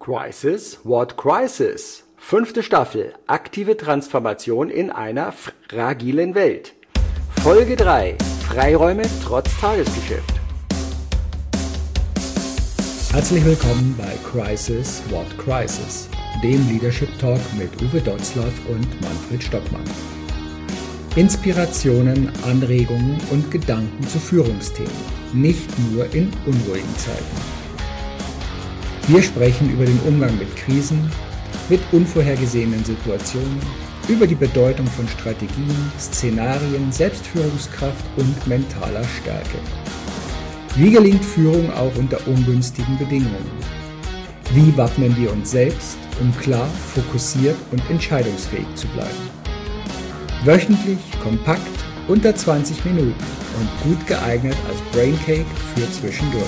Crisis, what crisis? 5. Staffel, aktive Transformation in einer fragilen Welt. Folge 3, Freiräume trotz Tagesgeschäft. Herzlich willkommen bei Crisis, what crisis? Dem Leadership Talk mit Uwe Dotzlaff und Manfred Stockmann. Inspirationen, Anregungen und Gedanken zu Führungsthemen, nicht nur in unruhigen Zeiten. Wir sprechen über den Umgang mit Krisen, mit unvorhergesehenen Situationen, über die Bedeutung von Strategien, Szenarien, Selbstführungskraft und mentaler Stärke. Wie gelingt Führung auch unter ungünstigen Bedingungen? Wie wappnen wir uns selbst, um klar, fokussiert und entscheidungsfähig zu bleiben? Wöchentlich, kompakt, unter 20 Minuten und gut geeignet als Braincake für zwischendurch.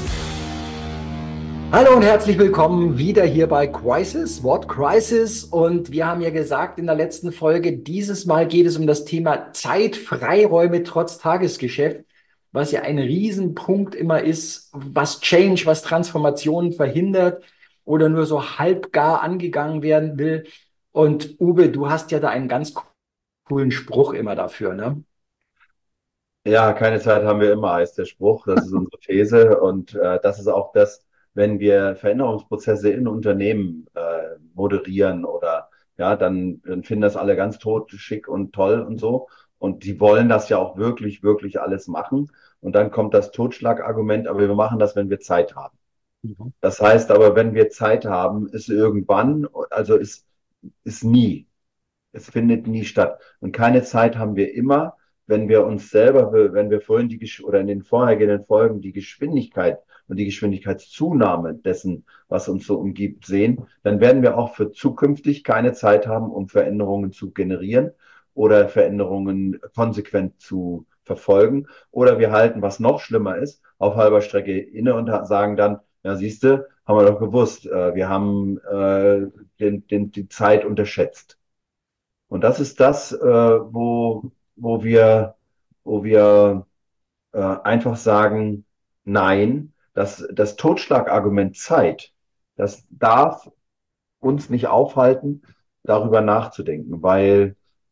Hallo und herzlich willkommen wieder hier bei Crisis, what crisis? Und wir haben ja gesagt in der letzten Folge, dieses Mal geht es um das Thema Zeitfreiräume trotz Tagesgeschäft, was ja ein Riesenpunkt immer ist, was Change, was Transformation verhindert oder nur so halbgar angegangen werden will. Und Uwe, du hast ja da einen ganz coolen Spruch immer dafür, ne? Ja, keine Zeit haben wir immer, heißt der Spruch. Das ist unsere These. Und das ist auch das, wenn wir Veränderungsprozesse in Unternehmen moderieren oder ja, dann finden das alle ganz tot, schick und toll und so. Und die wollen das ja auch wirklich, wirklich alles machen. Und dann kommt das Totschlagargument, aber wir machen das, wenn wir Zeit haben. Mhm. Das heißt aber, wenn wir Zeit haben, ist irgendwann, also ist nie. Es findet nie statt. Und keine Zeit haben wir immer, wenn wir uns selber, wenn wir vorhin oder in den vorhergehenden Folgen die Geschwindigkeit und die Geschwindigkeitszunahme dessen, was uns so umgibt, sehen, dann werden wir auch für zukünftig keine Zeit haben, um Veränderungen zu generieren oder Veränderungen konsequent zu verfolgen. Oder wir halten, was noch schlimmer ist, auf halber Strecke inne und sagen dann, ja, siehste, haben wir doch gewusst, wir haben die Zeit unterschätzt. Und das ist das, wo wir einfach sagen, nein, das Totschlagargument Zeit, das darf uns nicht aufhalten, darüber nachzudenken, weil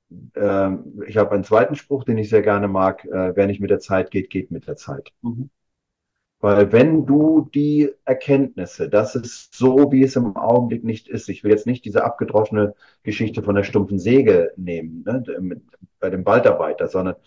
ich habe einen zweiten Spruch, den ich sehr gerne mag, wer nicht mit der Zeit geht, geht mit der Zeit. Mhm. Weil wenn du die Erkenntnisse, dass es so, wie es im Augenblick nicht ist, ich will jetzt nicht diese abgedroschene Geschichte von der stumpfen Säge nehmen, ne, bei dem Waldarbeiter, sondern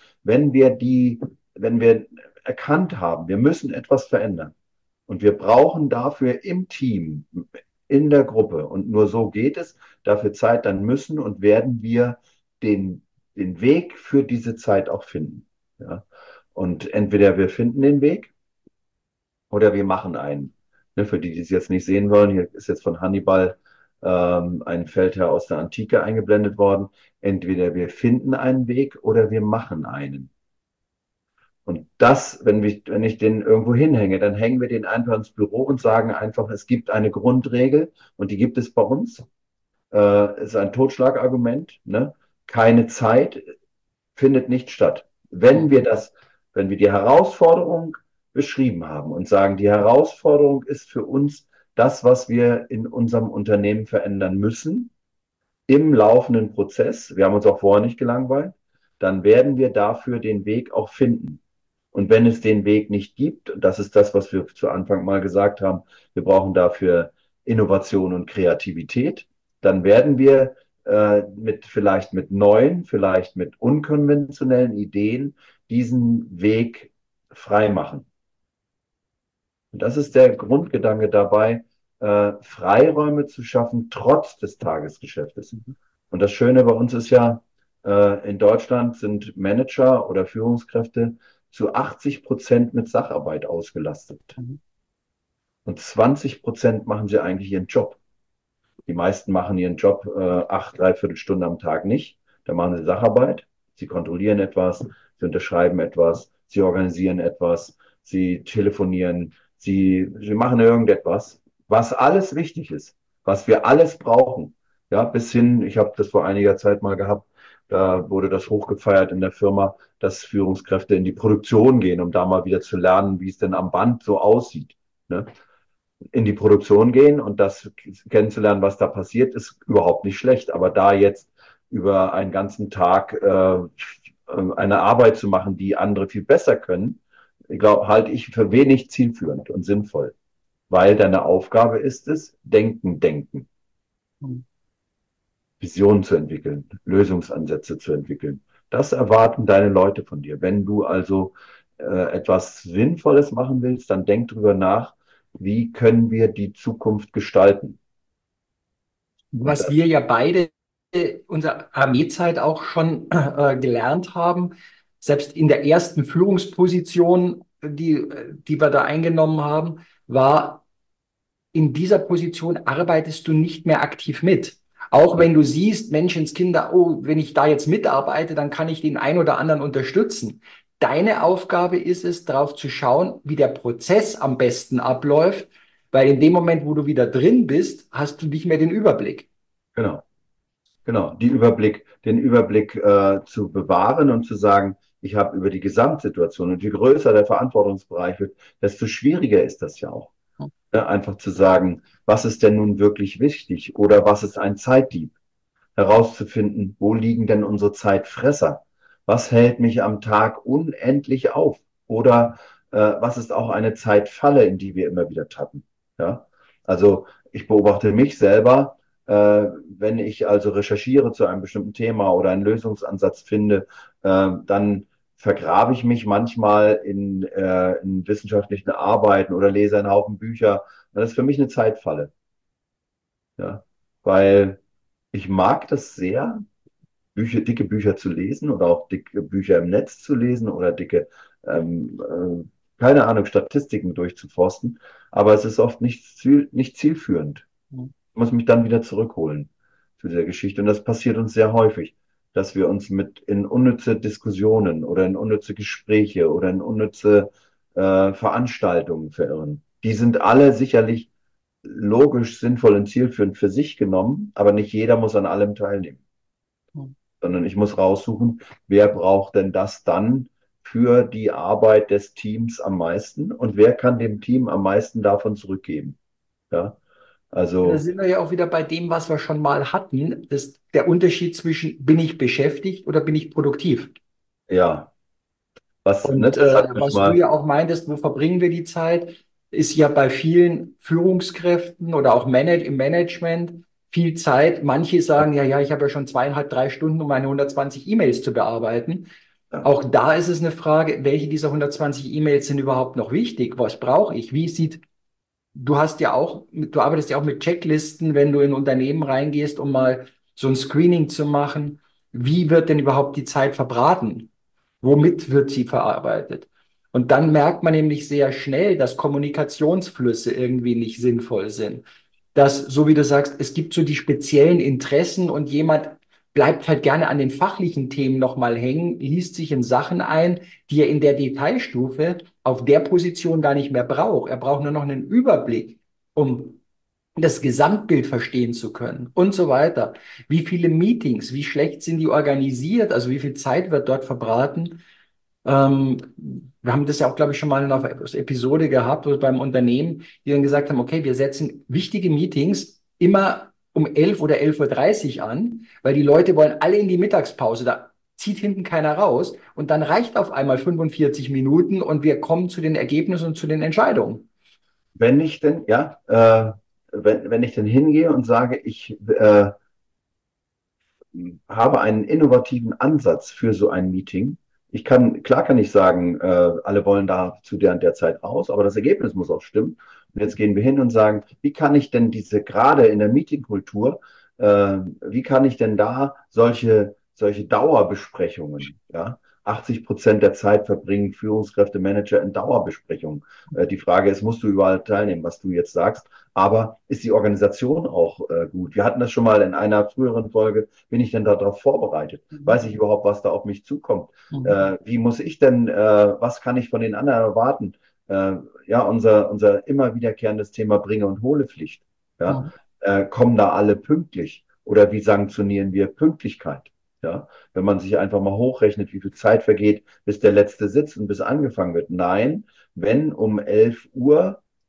wenn wir erkannt haben, wir müssen etwas verändern und wir brauchen dafür im Team, in der Gruppe und nur so geht es, dafür Zeit, dann müssen und werden wir den Weg für diese Zeit auch finden. Ja? Und entweder wir finden den Weg, oder wir machen einen. Ne, für die, die es jetzt nicht sehen wollen, hier ist jetzt von Hannibal ein Feldherr aus der Antike eingeblendet worden. Entweder wir finden einen Weg oder wir machen einen. Und das, wenn ich den irgendwo hinhänge, dann hängen wir den einfach ins Büro und sagen einfach, es gibt eine Grundregel und die gibt es bei uns. Ist ein Totschlagargument. Ne? Keine Zeit findet nicht statt. Wenn wir die Herausforderung beschrieben haben und sagen, die Herausforderung ist für uns das, was wir in unserem Unternehmen verändern müssen, im laufenden Prozess, wir haben uns auch vorher nicht gelangweilt, dann werden wir dafür den Weg auch finden. Und wenn es den Weg nicht gibt, und das ist das, was wir zu Anfang mal gesagt haben, wir brauchen dafür Innovation und Kreativität, dann werden wir vielleicht mit neuen, vielleicht mit unkonventionellen Ideen diesen Weg frei machen. Und das ist der Grundgedanke dabei, Freiräume zu schaffen, trotz des Tagesgeschäftes. Und das Schöne bei uns ist ja, in Deutschland sind Manager oder Führungskräfte zu 80% mit Sacharbeit ausgelastet. Und 20% machen sie eigentlich ihren Job. Die meisten machen ihren Job 3/4 Stunden am Tag nicht. Da machen sie Sacharbeit. Sie kontrollieren etwas, sie unterschreiben etwas, sie organisieren etwas, sie telefonieren, sie machen irgendetwas, was alles wichtig ist, was wir alles brauchen. Ja, bis hin, ich habe das vor einiger Zeit mal gehabt, da wurde das hochgefeiert in der Firma, dass Führungskräfte in die Produktion gehen, um da mal wieder zu lernen, wie es denn am Band so aussieht. Ne? in die Produktion gehen und das kennenzulernen, was da passiert, ist überhaupt nicht schlecht. Aber da jetzt über einen ganzen Tag eine Arbeit zu machen, die andere viel besser können, halte ich für wenig zielführend und sinnvoll. Weil deine Aufgabe ist es, denken, denken. Visionen zu entwickeln, Lösungsansätze zu entwickeln. Das erwarten deine Leute von dir. Wenn du also etwas Sinnvolles machen willst, dann denk drüber nach, wie können wir die Zukunft gestalten. Und Was das, wir ja beide unserer Armeezeit auch schon gelernt haben, selbst in der ersten Führungsposition, die wir da eingenommen haben, war, in dieser Position arbeitest du nicht mehr aktiv mit. Auch wenn du siehst, Menschenskinder, oh, wenn ich da jetzt mitarbeite, dann kann ich den einen oder anderen unterstützen. Deine Aufgabe ist es, darauf zu schauen, wie der Prozess am besten abläuft, weil in dem Moment, wo du wieder drin bist, hast du nicht mehr den Überblick. genau, genau, den Überblick zu bewahren und zu sagen, ich habe über die Gesamtsituation und je größer der Verantwortungsbereich wird, desto schwieriger ist das ja auch. Ne? Einfach zu sagen, was ist denn nun wirklich wichtig oder was ist ein Zeitdieb? Herauszufinden, wo liegen denn unsere Zeitfresser? Was hält mich am Tag unendlich auf? Oder was ist auch eine Zeitfalle, in die wir immer wieder tappen? Ja? Also ich beobachte mich selber, wenn ich also recherchiere zu einem bestimmten Thema oder einen Lösungsansatz finde, dann vergrabe ich mich manchmal in wissenschaftlichen Arbeiten oder lese einen Haufen Bücher. Das ist für mich eine Zeitfalle. Ja? Weil ich mag das sehr, dicke Bücher zu lesen oder auch dicke Bücher im Netz zu lesen oder dicke, keine Ahnung, Statistiken durchzuforsten. Aber es ist oft nicht zielführend. Ich muss mich dann wieder zurückholen zu dieser Geschichte. Und das passiert uns sehr häufig, dass wir uns mit in unnütze Diskussionen oder in unnütze Gespräche oder in unnütze Veranstaltungen verirren. Die sind alle sicherlich logisch, sinnvoll und zielführend für sich genommen, aber nicht jeder muss an allem teilnehmen, sondern ich muss raussuchen, wer braucht denn das dann für die Arbeit des Teams am meisten und wer kann dem Team am meisten davon zurückgeben. Ja, Da also sind wir ja auch wieder bei dem, was wir schon mal hatten, das, der Unterschied zwischen bin ich beschäftigt oder bin ich produktiv. ja, Und das hatten wir schon was du mal. ja auch meintest, wo verbringen wir die Zeit, ist ja bei vielen Führungskräften oder auch im Management viel Zeit. Manche sagen, ja, ja, ich habe ja schon 2,5, 3 Stunden, um meine 120 E-Mails zu bearbeiten. Ja. Auch da ist es eine Frage, welche dieser 120 E-Mails sind überhaupt noch wichtig? Was brauche ich? Du hast ja auch, du arbeitest ja auch mit Checklisten, wenn du in Unternehmen reingehst, um mal so ein Screening zu machen. Wie wird denn überhaupt die Zeit verbraten? Womit wird sie verarbeitet? Und dann merkt man nämlich sehr schnell, dass Kommunikationsflüsse irgendwie nicht sinnvoll sind. Dass, so wie du sagst, es gibt so die speziellen Interessen und jemand bleibt halt gerne an den fachlichen Themen nochmal hängen, liest sich in Sachen ein, die er in der Detailstufe auf der Position gar nicht mehr braucht. Er braucht nur noch einen Überblick, um das Gesamtbild verstehen zu können und so weiter. Wie viele Meetings, wie schlecht sind die organisiert, also wie viel Zeit wird dort verbraten? Ähm, Wir haben das ja auch, glaube ich, schon mal in einer Episode gehabt, wo beim Unternehmen, die dann gesagt haben, okay, wir setzen wichtige Meetings immer um 11 oder 11:30 Uhr an, weil die Leute wollen alle in die Mittagspause, da zieht hinten keiner raus und dann reicht auf einmal 45 Minuten und wir kommen zu den Ergebnissen und zu den Entscheidungen. Wenn ich denn, ja, wenn ich denn hingehe und sage, ich habe einen innovativen Ansatz für so ein Meeting. Klar kann ich sagen, alle wollen da zu der und der Zeit raus, aber das Ergebnis muss auch stimmen. Und jetzt gehen wir hin und sagen, wie kann ich denn gerade in der Meetingkultur, wie kann ich denn da solche Dauerbesprechungen, ja? 80% der Zeit verbringen Führungskräfte, Manager in Dauerbesprechungen. Die Frage ist, musst du überall teilnehmen, was du jetzt sagst? Aber ist die Organisation auch gut? Wir hatten das schon mal in einer früheren Folge. Bin ich denn darauf vorbereitet? Weiß ich überhaupt, was da auf mich zukommt? Mhm. Wie muss ich denn, was kann ich von den anderen erwarten? Ja, unser immer wiederkehrendes Thema Bringe- und Holepflicht. Ja, Mhm. kommen da alle pünktlich? Oder wie sanktionieren wir Pünktlichkeit? Ja, wenn man sich einfach mal hochrechnet, wie viel Zeit vergeht, bis der letzte sitzt und bis angefangen wird. Nein, wenn um 11 Uhr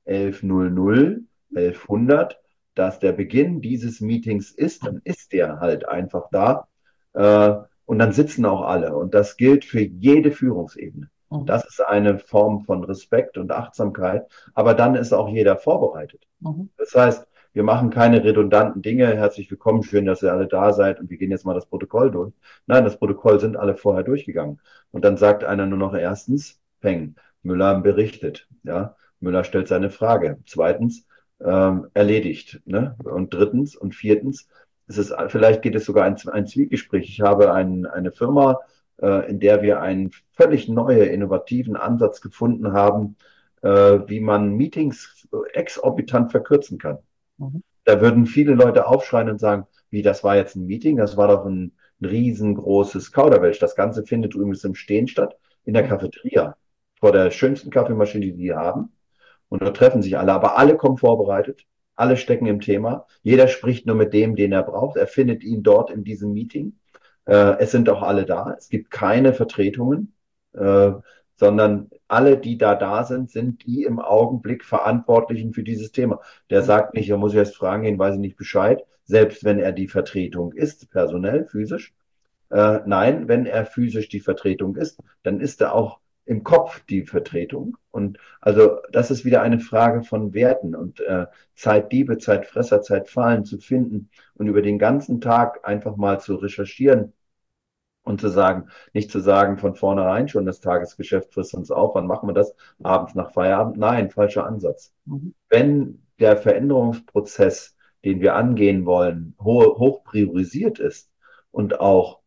11:00, 1100, dass der Beginn dieses Meetings ist, dann ist der halt einfach da. Und dann sitzen auch alle. Und das gilt für jede Führungsebene. Mhm. Das ist eine Form von Respekt und Achtsamkeit. Aber dann ist auch jeder vorbereitet. Mhm. Das heißt, wir machen keine redundanten Dinge. Herzlich willkommen, schön, dass ihr alle da seid und wir gehen jetzt mal das Protokoll durch. Nein, das Protokoll sind alle vorher durchgegangen. Und dann sagt einer nur noch erstens, Peng, Müller berichtet. Ja, Müller stellt seine Frage. Zweitens, erledigt. Ne? Und drittens und viertens, vielleicht geht es sogar ein Zwiegespräch. Ich habe eine Firma, in der wir einen völlig neuen, innovativen Ansatz gefunden haben, wie man Meetings exorbitant verkürzen kann. Mhm. Da würden viele Leute aufschreien und sagen, wie, das war jetzt ein Meeting, das war doch ein riesengroßes Kauderwelsch. Das Ganze findet übrigens im Stehen statt, in der Cafeteria, vor der schönsten Kaffeemaschine, die die haben. Und dort treffen sich alle, aber alle kommen vorbereitet, alle stecken im Thema. Jeder spricht nur mit dem, den er braucht. Er findet ihn dort in diesem Meeting. Es sind auch alle da. Es gibt keine Vertretungen, äh, sondern alle, die da sind, sind die im Augenblick Verantwortlichen für dieses Thema. Der sagt nicht, da muss ich erst fragen gehen, weiß ich nicht Bescheid, selbst wenn er die Vertretung ist, personell, physisch. Nein, wenn er physisch die Vertretung ist, dann ist er auch im Kopf die Vertretung. Und also das ist wieder eine Frage von Werten und Zeitdiebe, Zeitfresser, Zeitfallen zu finden und über den ganzen Tag einfach mal zu recherchieren und zu sagen, nicht zu sagen von vornherein schon, das Tagesgeschäft frisst uns auf, wann machen wir das? Abends nach Feierabend? Nein, falscher Ansatz. Mhm. Wenn der Veränderungsprozess, den wir angehen wollen, hoch priorisiert ist und auch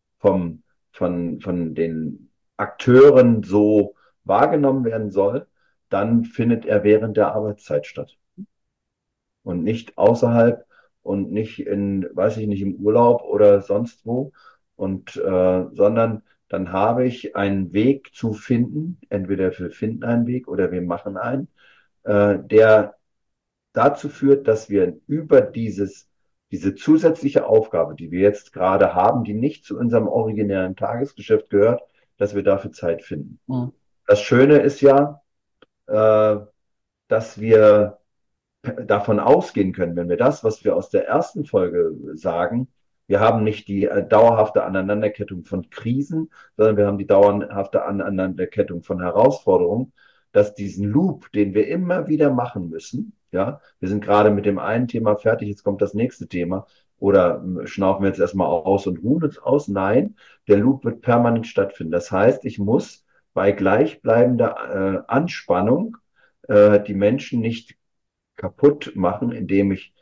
von den Akteuren so wahrgenommen werden soll, dann findet er während der Arbeitszeit statt und nicht außerhalb und nicht in, weiß ich nicht, im Urlaub oder sonst wo und sondern dann habe ich einen Weg zu finden, entweder wir finden einen Weg oder wir machen einen, der dazu führt, dass wir über diese zusätzliche Aufgabe, die wir jetzt gerade haben, die nicht zu unserem originären Tagesgeschäft gehört, dass wir dafür Zeit finden. Mhm. Das Schöne ist ja, äh, dass wir davon ausgehen können, wenn wir das, was wir aus der ersten Folge sagen, wir haben nicht die dauerhafte Aneinanderkettung von Krisen, sondern wir haben die dauerhafte Aneinanderkettung von Herausforderungen, dass diesen Loop, den wir immer wieder machen müssen, ja, wir sind gerade mit dem einen Thema fertig, jetzt kommt das nächste Thema, oder schnaufen wir jetzt erstmal aus und ruhen uns aus? Nein, der Loop wird permanent stattfinden. Das heißt, ich muss bei gleichbleibender Anspannung die Menschen nicht kaputt machen, indem ich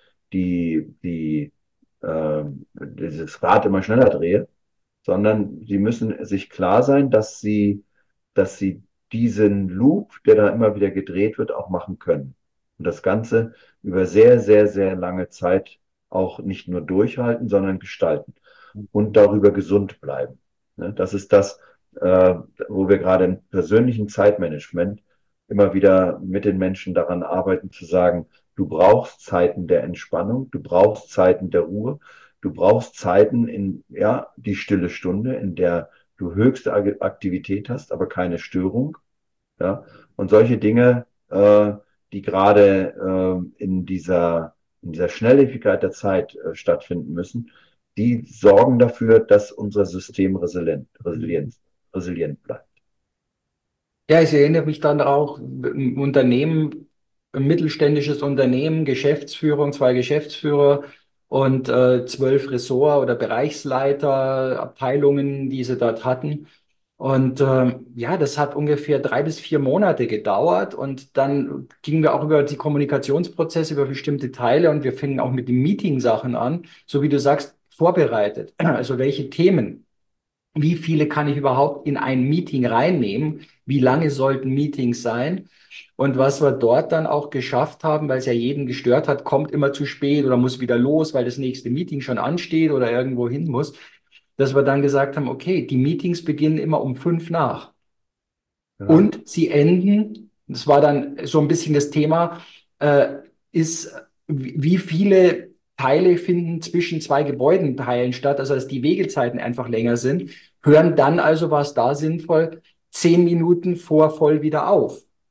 dieses Rad immer schneller drehe, sondern sie müssen sich klar sein, dass sie diesen Loop, der da immer wieder gedreht wird, auch machen können. Und das Ganze über sehr, sehr, sehr lange Zeit auch nicht nur durchhalten, sondern gestalten und darüber gesund bleiben. Ne? Das ist das, wo wir gerade im persönlichen Zeitmanagement immer wieder mit den Menschen daran arbeiten, zu sagen, du brauchst Zeiten der Entspannung, du brauchst Zeiten der Ruhe, du brauchst Zeiten in, ja, die stille Stunde, in der du höchste Aktivität hast, aber keine Störung. Ja? Und solche Dinge, die gerade in dieser Schnelllebigkeit der Zeit stattfinden müssen, die sorgen dafür, dass unser System resilient bleibt. Ja, ich erinnere mich dann auch, ein Unternehmen, ein mittelständisches Unternehmen, Geschäftsführung, zwei Geschäftsführer und 12 Ressort- oder Bereichsleiter, Abteilungen, die sie dort hatten. Und ja, das hat ungefähr 3 bis 4 Monate gedauert und dann gingen wir auch über die Kommunikationsprozesse, über bestimmte Teile und wir fingen auch mit den Meeting-Sachen an, so wie du sagst, vorbereitet. Also welche Themen? Wie viele kann ich überhaupt in ein Meeting reinnehmen? Wie lange sollten Meetings sein? Und was wir dort dann auch geschafft haben, weil es ja jeden gestört hat, kommt immer zu spät oder muss wieder los, weil das nächste Meeting schon ansteht oder irgendwo hin muss, dass wir dann gesagt haben, okay, die Meetings beginnen immer um 5 nach. Ja, Und sie enden, das war dann so ein bisschen das Thema, äh, ist, wie viele Teile finden zwischen zwei Gebäudenteilen statt, also dass die Wegezeiten einfach länger sind, hören dann also, war es da sinnvoll, 10 Minuten vor voll wieder auf.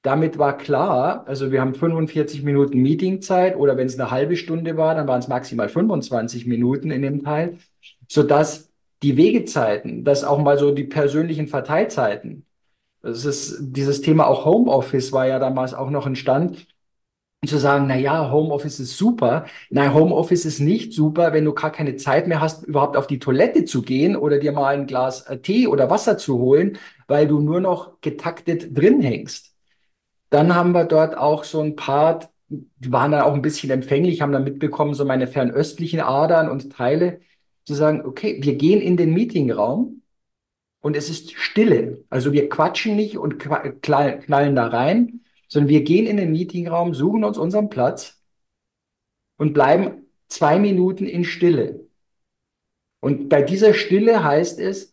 damit war klar, also wir haben 45 Minuten Meetingzeit oder wenn es eine halbe Stunde war, dann waren es maximal 25 Minuten in dem Teil, sodass die Wegezeiten, dass auch mal so die persönlichen Verteilzeiten, das ist dieses Thema auch Homeoffice war ja damals auch noch ein Stand, zu sagen, na ja, Homeoffice ist super. Nein, Homeoffice ist nicht super, wenn du gar keine Zeit mehr hast, überhaupt auf die Toilette zu gehen oder dir mal ein Glas Tee oder Wasser zu holen, weil du nur noch getaktet drin hängst. Dann haben wir dort auch so ein Part, die waren dann auch ein bisschen empfänglich, haben dann mitbekommen, so meine fernöstlichen Adern und Teile, zu sagen, okay, wir gehen in den Meetingraum und es ist Stille. Also wir quatschen nicht und knallen da rein, sondern wir gehen in den Meetingraum, suchen uns unseren Platz und bleiben 2 Minuten in Stille. Und bei dieser Stille heißt es,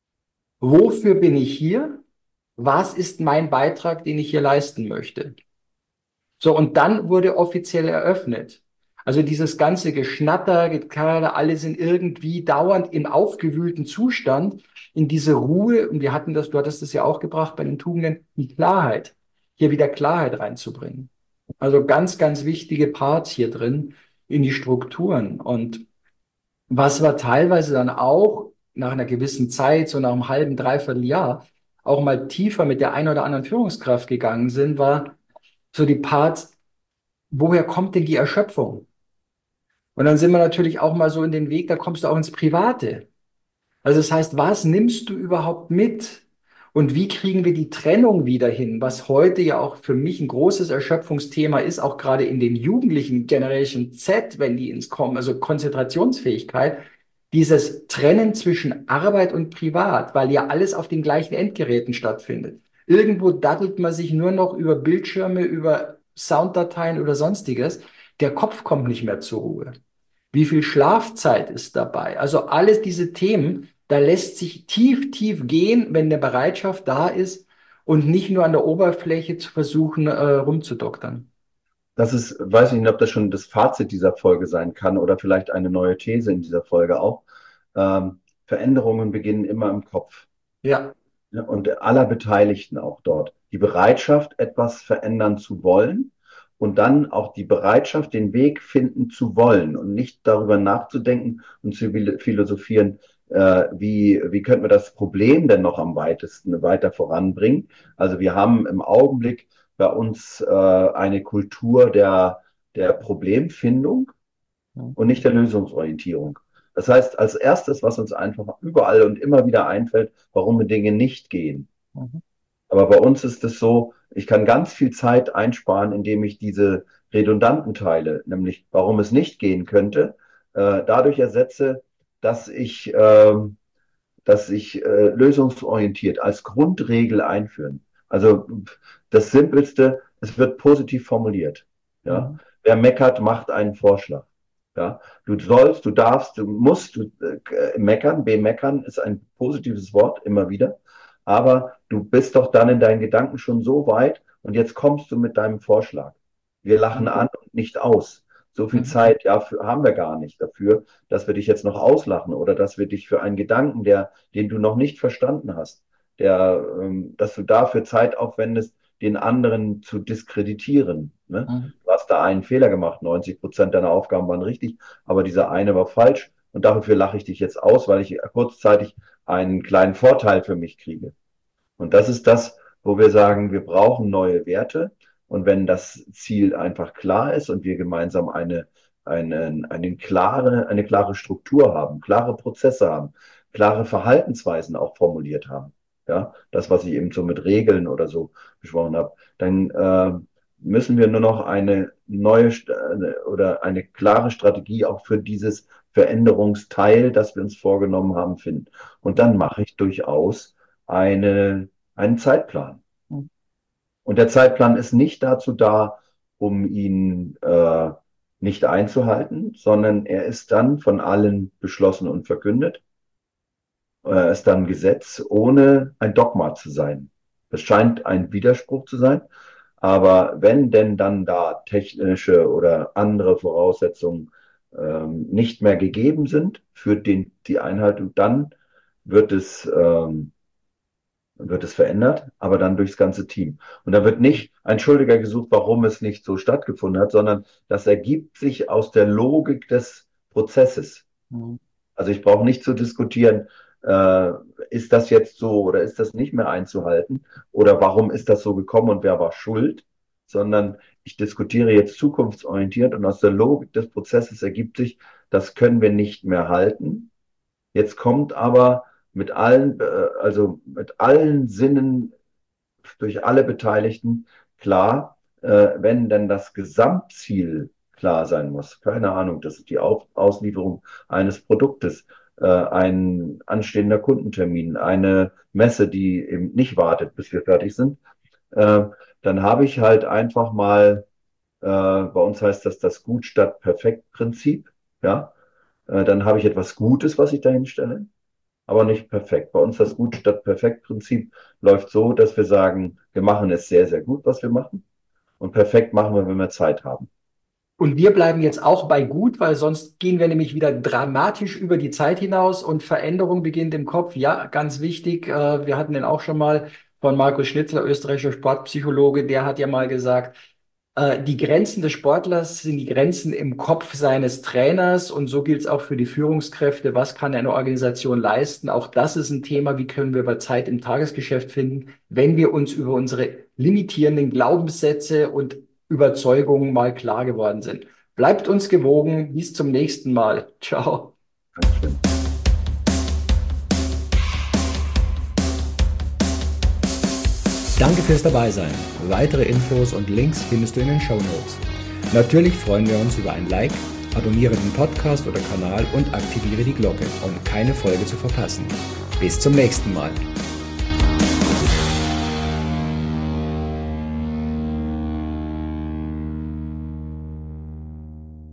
wofür bin ich hier? Was ist mein Beitrag, den ich hier leisten möchte? So, und dann wurde offiziell eröffnet. Also dieses ganze Geschnatter, Gekeiler, alle sind irgendwie dauernd im aufgewühlten Zustand, in diese Ruhe, und wir hatten das, du hattest das ja auch gebracht bei den Tugenden, die Klarheit, hier wieder Klarheit reinzubringen. Also ganz, ganz wichtige Parts hier drin in die Strukturen. Und was wir teilweise dann auch nach einer gewissen Zeit, so nach einem halben, dreiviertel Jahr, auch mal tiefer mit der einen oder anderen Führungskraft gegangen sind, war so die Parts, woher kommt denn die Erschöpfung? Und dann sind wir natürlich auch mal so in den Weg, da kommst du auch ins Private. Also das heißt, was nimmst du überhaupt mit? Und wie kriegen wir die Trennung wieder hin? Was heute ja auch für mich ein großes Erschöpfungsthema ist, auch gerade in den Jugendlichen Generation Z, wenn die ins Kommen, also Konzentrationsfähigkeit, dieses Trennen zwischen Arbeit und Privat, weil ja alles auf den gleichen Endgeräten stattfindet. Irgendwo dattelt man sich nur noch über Bildschirme, über Sounddateien oder sonstiges. Der Kopf kommt nicht mehr zur Ruhe. Wie viel Schlafzeit ist dabei? Also alles diese Themen, da lässt sich tief, tief gehen, wenn eine Bereitschaft da ist und nicht nur an der Oberfläche zu versuchen, rumzudoktern. Das ist, weiß ich nicht, ob das schon das Fazit dieser Folge sein kann oder vielleicht eine neue These in dieser Folge auch. Veränderungen beginnen immer im Kopf. Ja. Ja, und aller Beteiligten auch dort. Die Bereitschaft, etwas verändern zu wollen und dann auch die Bereitschaft, den Weg finden zu wollen und nicht darüber nachzudenken und zu philosophieren, wie könnten wir das Problem denn noch am weitesten weiter voranbringen. Also wir haben im Augenblick bei uns eine Kultur der Problemfindung und nicht der Lösungsorientierung. Das heißt, als erstes, was uns einfach überall und immer wieder einfällt, warum Dinge nicht gehen. Mhm. Aber bei uns ist es so, ich kann ganz viel Zeit einsparen, indem ich diese redundanten Teile, nämlich warum es nicht gehen könnte, dadurch ersetze, dass ich, äh, dass ich lösungsorientiert als Grundregel einführen. Also das Simpelste, es wird positiv formuliert. Ja? Mhm. Wer meckert, macht einen Vorschlag. Ja? Du sollst, du darfst, du musst meckern. Bemeckern ist ein positives Wort, immer wieder. Aber du bist doch dann in deinen Gedanken schon so weit und jetzt kommst du mit deinem Vorschlag. Wir lachen an und nicht aus. So viel Mhm. Zeit, ja, haben wir gar nicht dafür, dass wir dich jetzt noch auslachen oder dass wir dich für einen Gedanken, den du noch nicht verstanden hast, dass du dafür Zeit aufwendest, den anderen zu diskreditieren. Ne? Mhm. Du hast da einen Fehler gemacht, 90% deiner Aufgaben waren richtig, aber dieser eine war falsch und dafür lache ich dich jetzt aus, weil ich kurzzeitig einen kleinen Vorteil für mich kriege. Und das ist das, wo wir sagen, wir brauchen neue Werte. Und wenn das Ziel einfach klar ist und wir gemeinsam eine klare Struktur haben, klare Prozesse haben, klare Verhaltensweisen auch formuliert haben, ja, das, was ich eben so mit Regeln oder so besprochen habe, dann müssen wir nur noch eine neue oder eine klare Strategie auch für dieses Veränderungsteil, das wir uns vorgenommen haben, finden. Und dann mache ich durchaus einen Zeitplan. Mhm. Und der Zeitplan ist nicht dazu da, um ihn nicht einzuhalten, sondern er ist dann von allen beschlossen und verkündet. Er ist dann Gesetz, ohne ein Dogma zu sein. Das scheint ein Widerspruch zu sein, aber wenn denn dann da technische oder andere Voraussetzungen nicht mehr gegeben sind für die Einhaltung, dann wird es Dann wird es verändert, aber dann durchs ganze Team. Und da wird nicht ein Schuldiger gesucht, warum es nicht so stattgefunden hat, sondern das ergibt sich aus der Logik des Prozesses. Mhm. Also ich brauche nicht zu diskutieren, ist das jetzt so oder ist das nicht mehr einzuhalten oder warum ist das so gekommen und wer war schuld, sondern ich diskutiere jetzt zukunftsorientiert und aus der Logik des Prozesses ergibt sich, das können wir nicht mehr halten. Jetzt kommt aber also mit allen Sinnen durch alle Beteiligten klar, wenn denn das Gesamtziel klar sein muss. Keine Ahnung, das ist die Auslieferung eines Produktes, ein anstehender Kundentermin, eine Messe, die eben nicht wartet, bis wir fertig sind. Dann habe ich halt einfach mal, bei uns heißt das Gut statt Perfekt-Prinzip. Ja, dann habe ich etwas Gutes, was ich dahin stelle, aber nicht perfekt. Bei uns das Gut statt Perfekt-Prinzip läuft so, dass wir sagen, wir machen es sehr, sehr gut, was wir machen. Und perfekt machen wir, wenn wir Zeit haben. Und wir bleiben jetzt auch bei gut, weil sonst gehen wir nämlich wieder dramatisch über die Zeit hinaus und Veränderung beginnt im Kopf. Ja, ganz wichtig. Wir hatten den auch schon mal von Markus Schnitzler, österreichischer Sportpsychologe. Der hat ja mal gesagt, die Grenzen des Sportlers sind die Grenzen im Kopf seines Trainers und so gilt es auch für die Führungskräfte. Was kann eine Organisation leisten? Auch das ist ein Thema. Wie können wir über Zeit im Tagesgeschäft finden, wenn wir uns über unsere limitierenden Glaubenssätze und Überzeugungen mal klar geworden sind? Bleibt uns gewogen. Bis zum nächsten Mal. Ciao. Dankeschön. Danke fürs Dabeisein. Weitere Infos und Links findest du in den Shownotes. Natürlich freuen wir uns über ein Like, abonniere den Podcast oder Kanal und aktiviere die Glocke, um keine Folge zu verpassen. Bis zum nächsten Mal.